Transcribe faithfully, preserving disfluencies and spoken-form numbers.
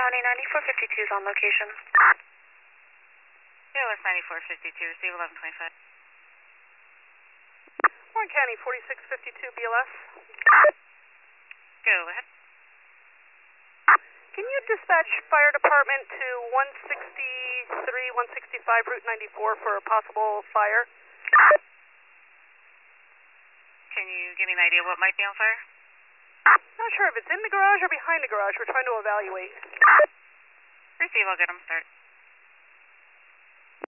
County ninety-four fifty-two is on location. B L S ninety-four fifty-two, receive eleven twenty-five. Warren County forty-six fifty-two B L S. Go ahead. Can you dispatch fire department to one sixty-three, one sixty-five Route ninety-four for a possible fire? Can you give me an idea what might be on fire? Not sure if it's in the garage or behind the garage. We're trying to evaluate. Receive, I'll get them start.